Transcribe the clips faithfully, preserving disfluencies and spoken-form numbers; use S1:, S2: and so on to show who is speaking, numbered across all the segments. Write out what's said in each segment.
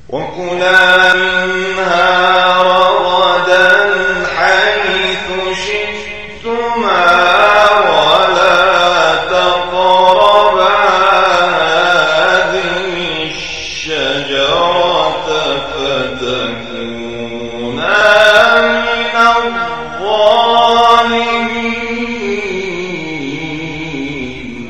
S1: وكلا منها رغدا حيث شئتما ولا تقربا هذه الشجرة فتكونا من الظالمين.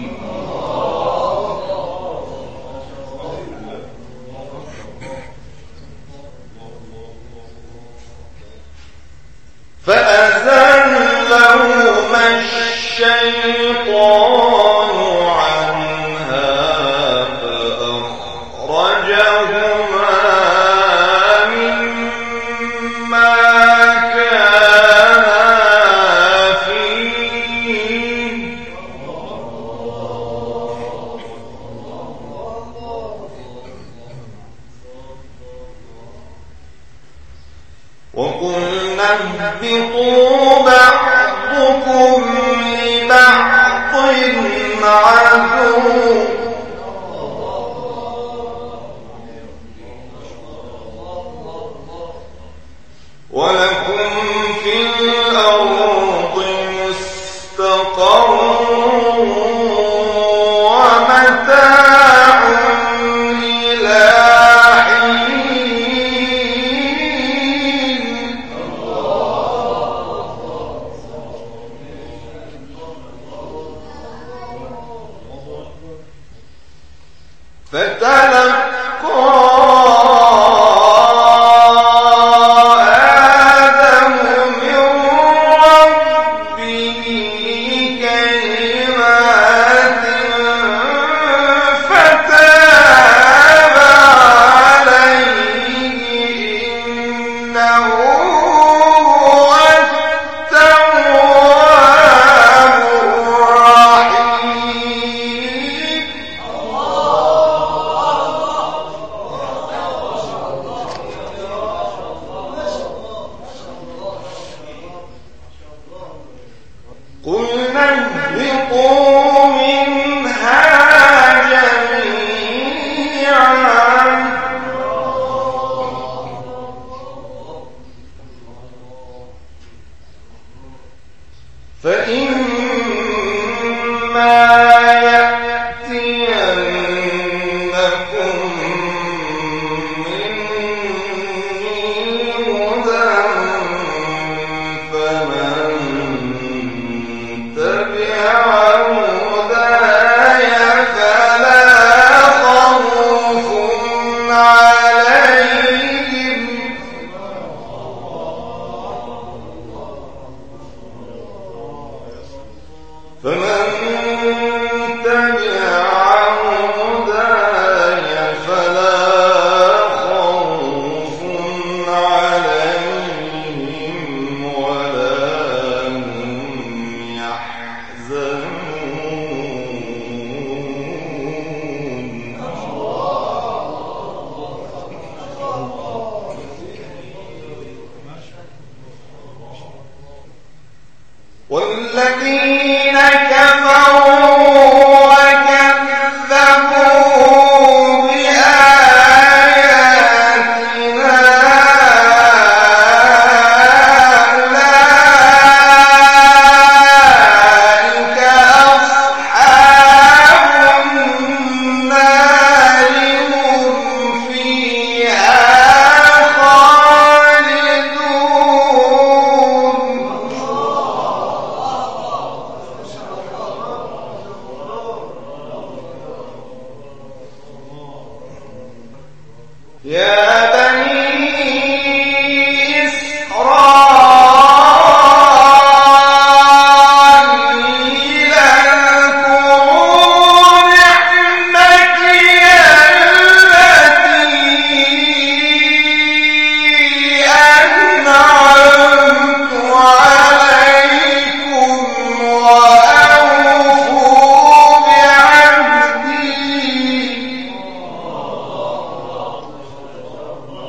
S1: فأزلهما الشيطان عنها فأخرجهما مما كانا فيه وقلنا اهبطوا بعضكم لبعض عدو ولكم في الأرض مستقر ومتاع إلى حين. فتلقى آدم من ربه كلمات فتاب عليه إنه هو التواب الرحيم. قلنا اهبطوا منها جميعا فإما يأتينكم مني هدى فمن تبع هداي فلا خوف عليهم فمن تبع هداي فلا خوف عليهم ولا هم يحزنون. والذين كفروا وكذبوا بآياتنا أولئك أصحاب النار هم فيها خالدون. يا بني إسرائيل اذكروا نعمتي التي أنعمت عليكم وأوفوا بعهدي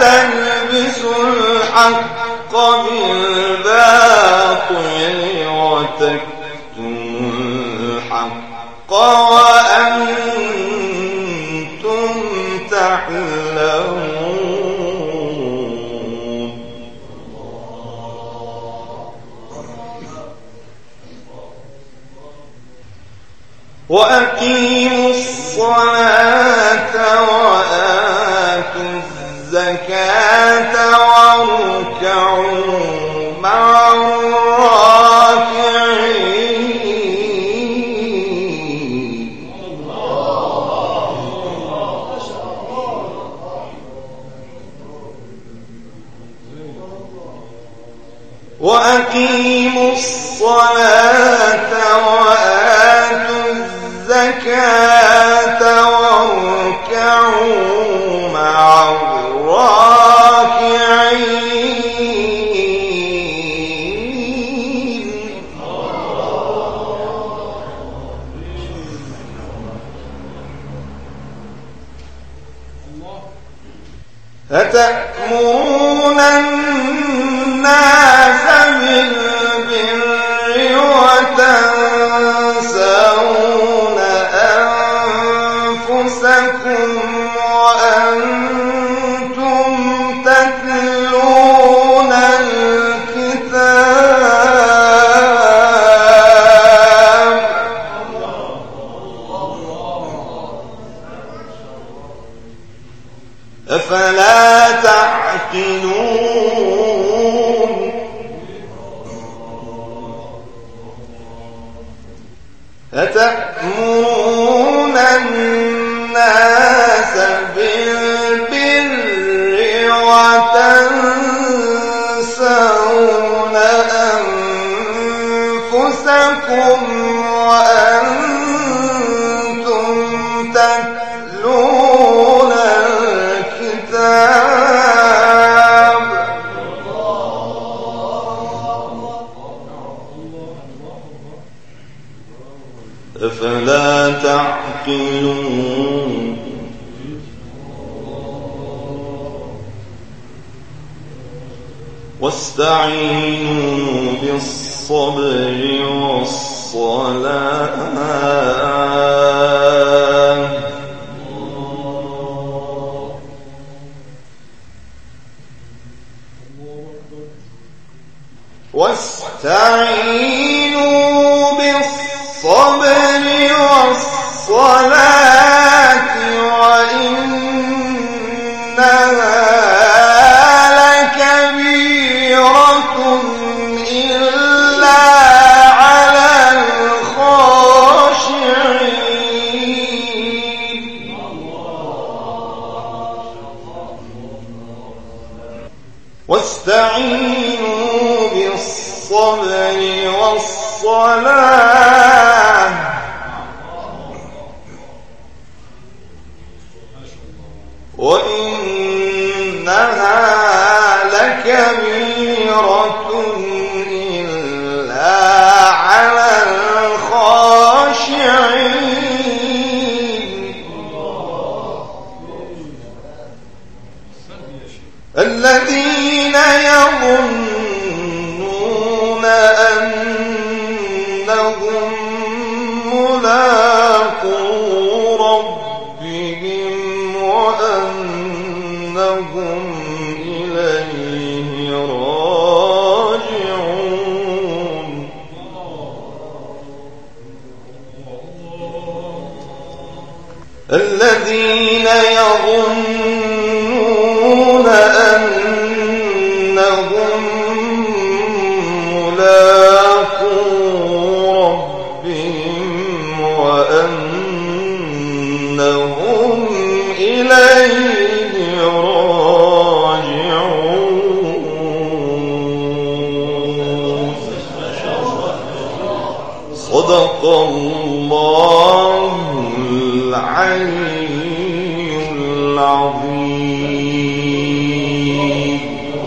S1: تلبسوا الحق بالباطل وتكتموا الحق وأنتم تعلمون وأقيموا الصلاة وآتوا الزكاة واركعوا مع الراكعين وأقيموا الصلاة وآتوا الزكاة واركعوا مع الراكعين أتأمرون الناس بالبر وتنسون أنفسكم وأنتم تتلون الكتاب أفلا تعقلون أتأمرون الناس بالبر وتنسون أنفسكم وأنتم تتلون الكتاب أفلا تعقلون واستعينوا بالصبر والصلاة واستعينوا بالصبر والصلاة وإنها لكبيرة إلا على الخاشعين واستعينوا بالصبر والصلاة وإنها لكبيرة إلا على الخاشعين الذين يظنون أنهم ملاقو ربهم وأنهم إليه راجعون الذين يظنون أنهم ملاقو ربهم وأنهم إليه راجعون صدق الله العلي العظيم.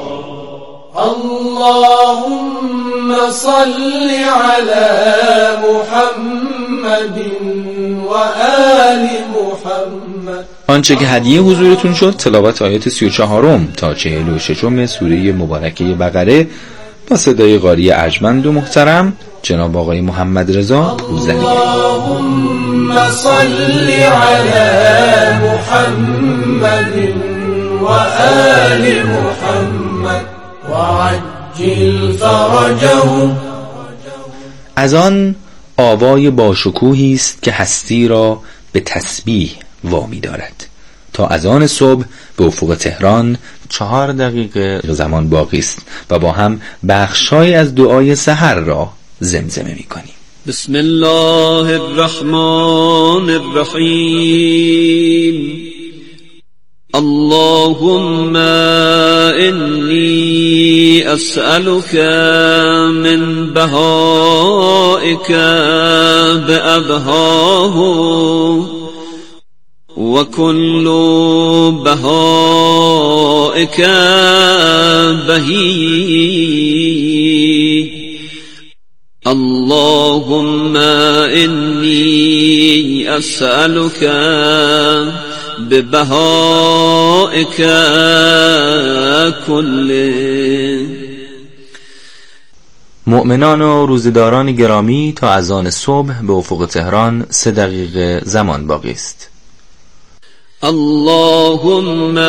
S2: اللهم صل على محمد وآل محمد.
S3: آنچه که هدیه حضورتون شد تلاوت آیات سی و چهارم تا چهل و ششم سوره مبارکه بقره با صدای قاری ارجمند و محترم جناب آقای محمد رضا روزنی.
S2: اللهم صل علی محمد و آل محمد و عجل فرجهم.
S3: از آن آوای باشکوهی است که هستی را به تسبیح وامی دارد. تا اذان صبح به افق تهران چهار دقیقه زمان باقی است و با هم بخشای از دعای سحر را زمزمه می‌کنیم.
S4: بسم الله الرحمن الرحیم. اللهم إني أسألك من بهائك بأبهاه وكل بهائك بهي. اللهم إني أسألك ببهائك كله.
S3: مؤمنان و روزداران گرامی تا اذان صبح به افق تهران سه دقیقه زمان باقی است.
S4: اللهم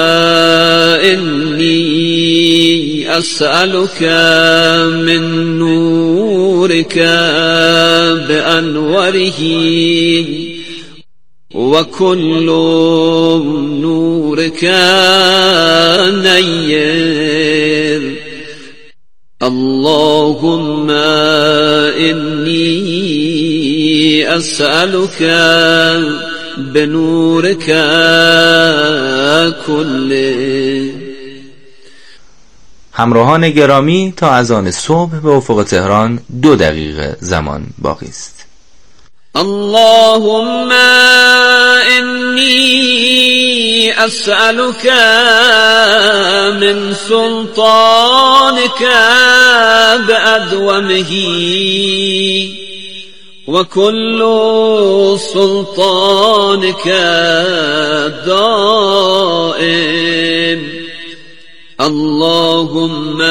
S4: إني أسألك من نورك بأنوره وكل نورك نير. اللهم إني أسألك بنورك كله.
S3: همراهان گرامی تا اذان صبح به افق تهران دو دقیقه زمان باقی است.
S4: اللهم إني أسألك من سلطانك بأدومه وكل سلطانك دائم. اللهم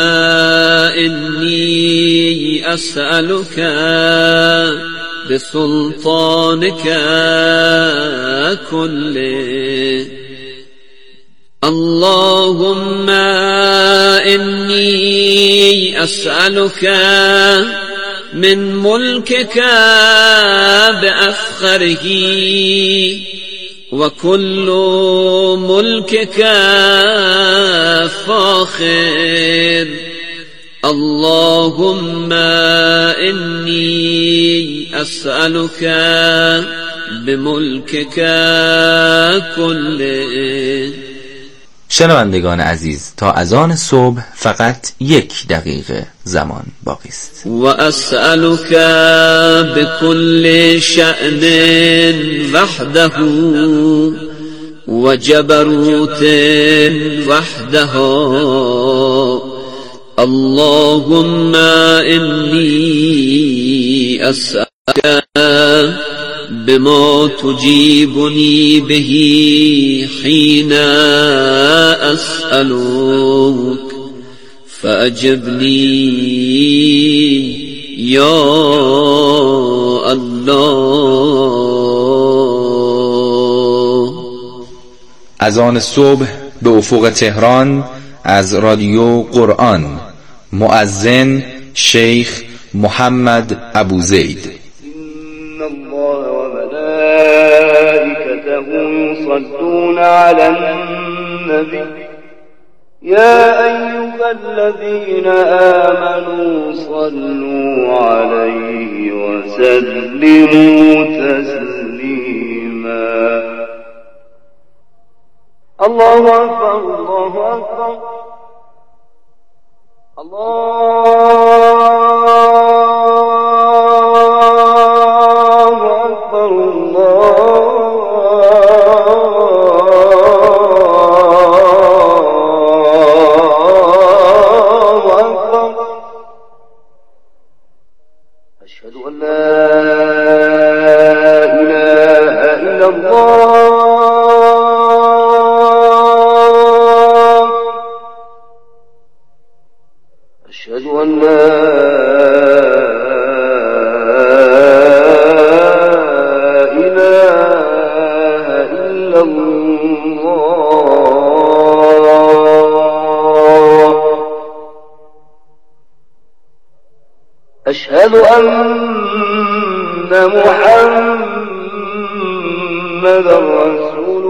S4: إني أسألك بسلطانك كله. اللهم إني أسألك من ملكك بأفخره وكل ملكك فاخر. اللهم إني أسألك بملكك كله.
S3: شنوندگان عزیز تا اذان صبح فقط یک دقیقه زمان باقی است.
S4: و اسألك بكل شأن وحده و جبروت وحده. اللهم إني أسألك بما تجيبني به حين أسألك فأجبني يا الله.
S3: اذان صبح به افق تهران از رادیو قرآن. مؤذن شیخ محمد ابوزید.
S1: إن الله وملائكته يصلون على النبي يا أيها الذين آمنوا صلوا عليه وسلموا تسليما. الله أكبر الله أكبر الله أكبر الله أكبر. أشهد أن لا إله إلا الله أن محمدا رسول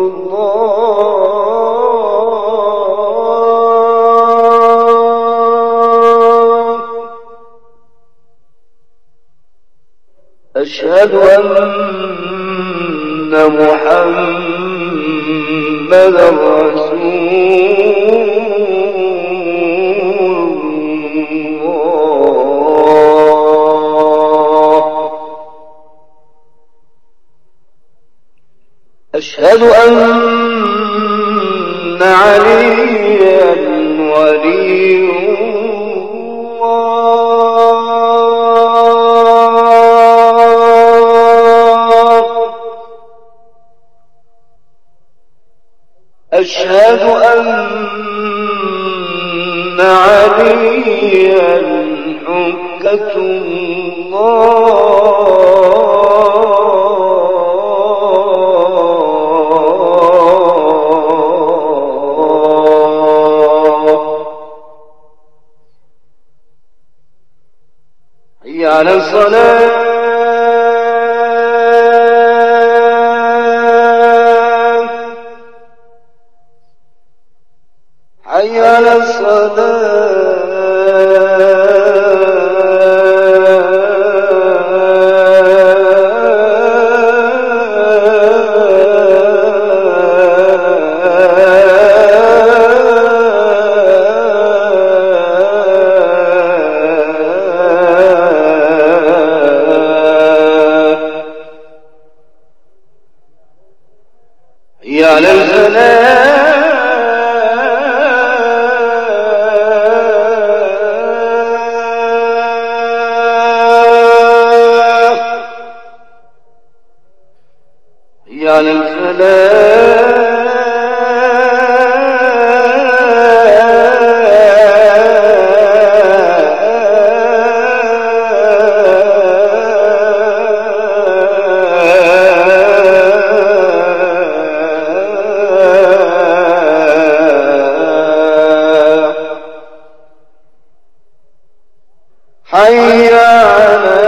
S1: الله أشهد أن محمدا رسول أشهد أن عليا ولي الله أشهد أن عليا حجة الله على الصلاة حي على على الفلاح على الفلاح حي على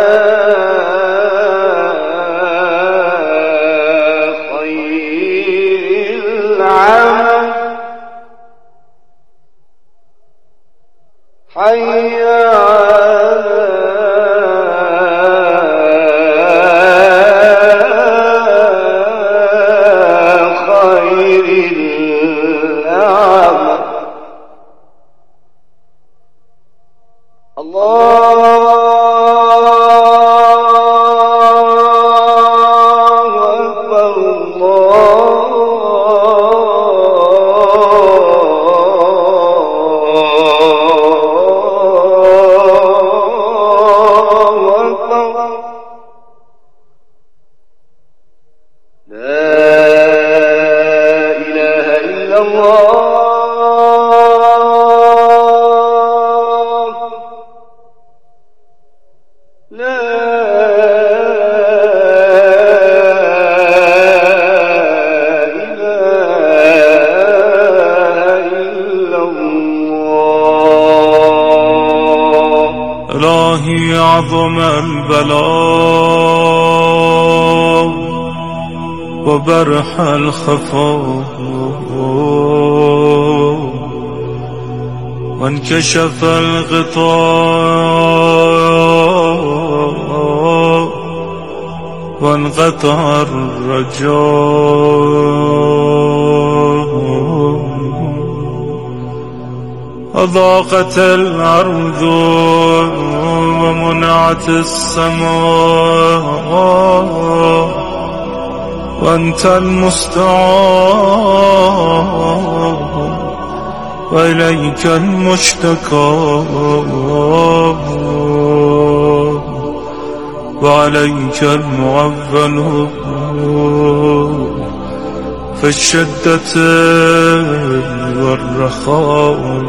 S1: خير العمل حي على خير العمل الله أكبر الله أكبر لا إله إلا الله لا إله إلا الله
S2: إلهي عظم البلاء وبرح الخفاء وانكشف الغطاء وانقطع الرجاء أضاقت الأرض ومنعت السماء وأنت المستعان وإليك المشتكى وعليك المعول في الشدة والرخاء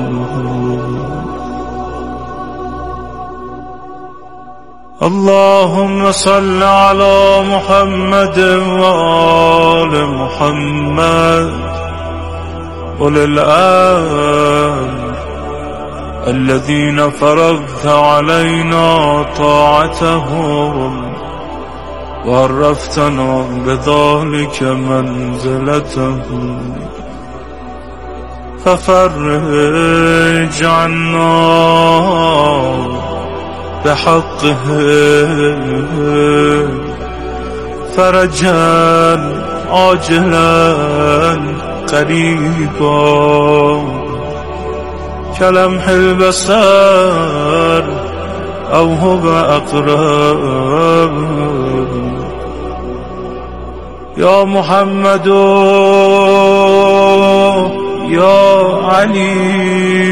S2: اللهم صل على محمد وآل محمد وللآل الذين فرضت علينا طاعتهم وعرفتنا بذلك منزلتهم ففرج عنا بحقهم فرجا عاجلا قريبا كلمح البصر أو هو أقرب يا محمد يا علي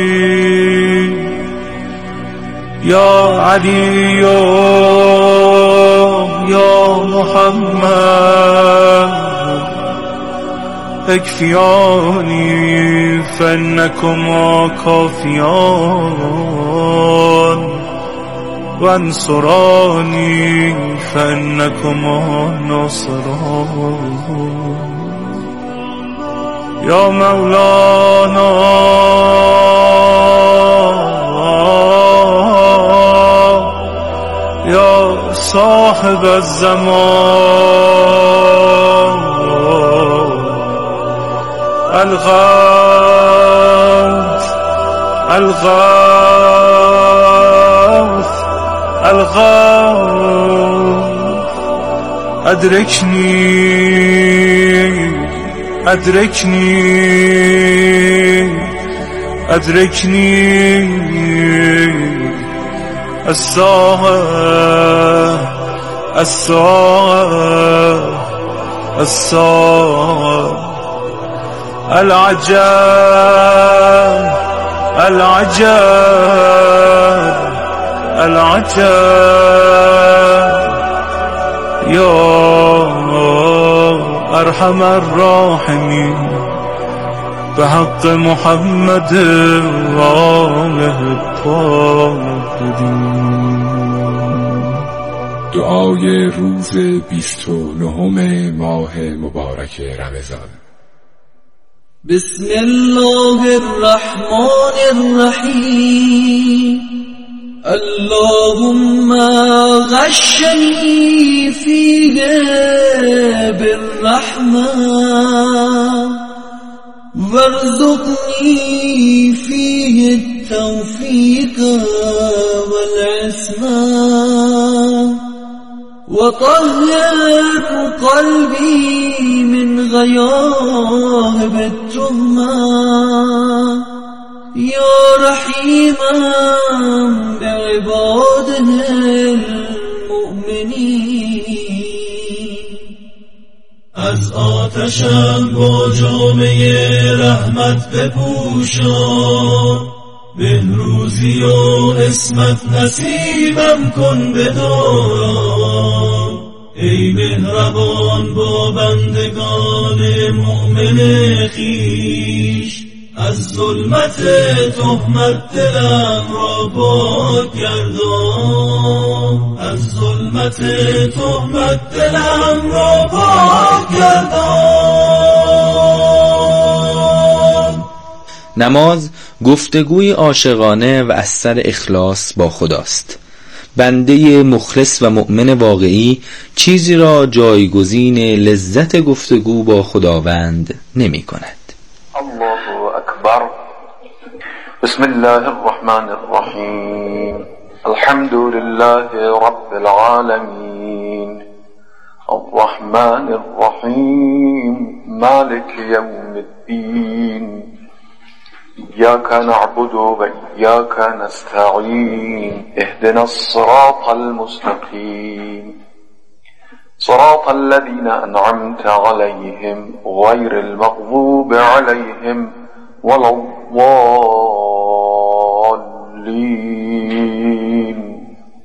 S2: يا علي يا محمد اكفياني فإنكما كافيان وانصراني فإنكما ناصران يا مولانا يا صاحب الزمان الغوث الغوث الغوث أدركني أدركني أدركني الساعة الساعة الساعة العجاب العجاب العجاب يا أرحم الراحمين بحق محمد وآله الطاهرين.
S5: دعای روز بیست و نهم ماه مبارک رمضان.
S6: بسم الله الرحمن الرحیم. اللهم غشني فيه بالرحمة وارزقني فيه التوفيق والعصمة وطهر قلبي من غياهب التهمة يا رحيما بعباده المؤمنين. از آتشم با جامعه رحمت بپوشان، بهروزی و عصمت نصیبم کن بدار. ای مهربان با بندگان مؤمن خویش، از ظلمت تهمت دلم را پاک گردان. از ظلمت تهمت دلم را پاک گردان.
S3: نماز گفتگوی عاشقانه و از سر اخلاص با خداست. بنده مخلص و مؤمن واقعی چیزی را جایگزین لذت گفتگو با خداوند نمی کند.
S1: الله أكبر. بسم الله الرحمن الرحيم. الحمد لله رب العالمين الرحمن الرحيم مالك يوم الدين إياك نعبد وإياك نستعين اهدنا الصراط المستقيم صراط الذين أنعمت عليهم غير المغضوب عليهم ولا الضالين.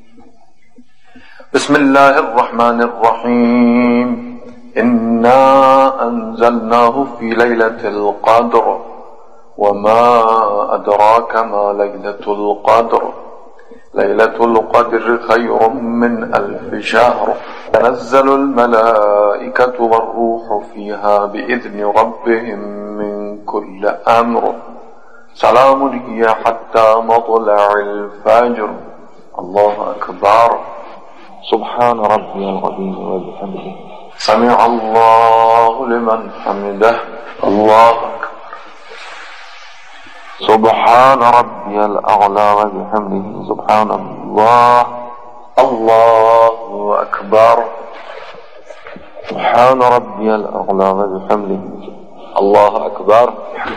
S1: بسم الله الرحمن الرحيم. إنا أنزلناه في ليلة القدر وما أدراك ما ليلة القدر ليلة القدر خير من ألف شهر تنزل الملائكة والروح فيها بإذن ربهم من كل أمر سلام هي حتى مطلع الفجر. الله أكبر. سبحان ربي العظيم وبحمده. سمع الله لمن حمده. الله أكبر. سبحان ربي الأعلى وبحمده. سبحان الله. الله أكبر. سبحان ربي الأعلى وبحمده. الله أكبر.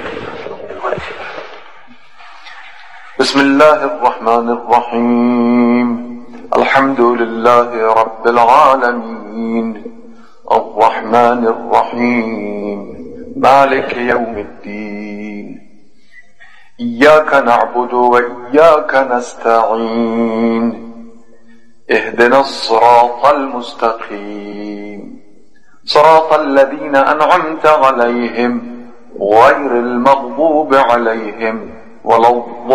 S1: بسم الله الرحمن الرحيم. الحمد لله رب العالمين الرحمن الرحيم مالك يوم الدين. إياك نعبد وإياك نستعين. اهدنا الصراط المستقيم صراط الذين أنعمت عليهم غير المغضوب عليهم ولا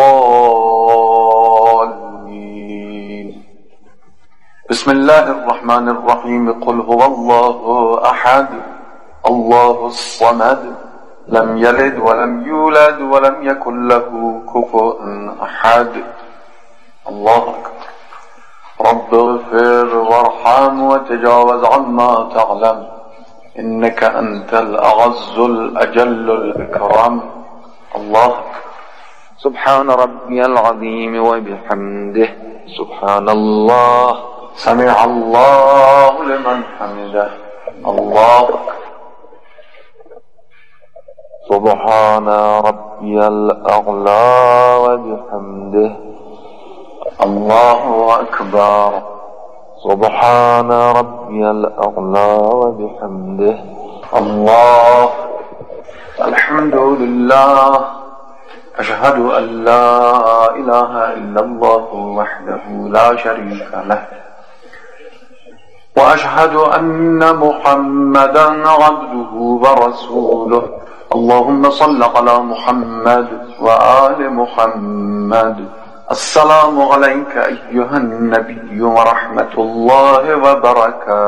S1: الضالين. بسم الله الرحمن الرحيم. قل هو الله أحد الله الصمد لم يلد ولم يولد ولم يكن له كفوا أحد. الله أكبر. رب اغفر وارحم وتجاوز عما تعلم إنك أنت الأعز الأجل الأكرم. الله أكبر. سبحان ربي العظيم وبحمده. سبحان الله. سمع الله لمن حمده. الله أكبر. سبحان ربي الأعلى وبحمده. الله أكبر. سبحان ربي الأعلى وبحمده. الله. الحمد لله. أشهد أن لا إله إلا الله وحده لا شريك له وأشهد أن محمدا عبده ورسوله. اللهم صل على محمد وآل محمد. السلام عليك أيها النبي ورحمة الله وبركاته.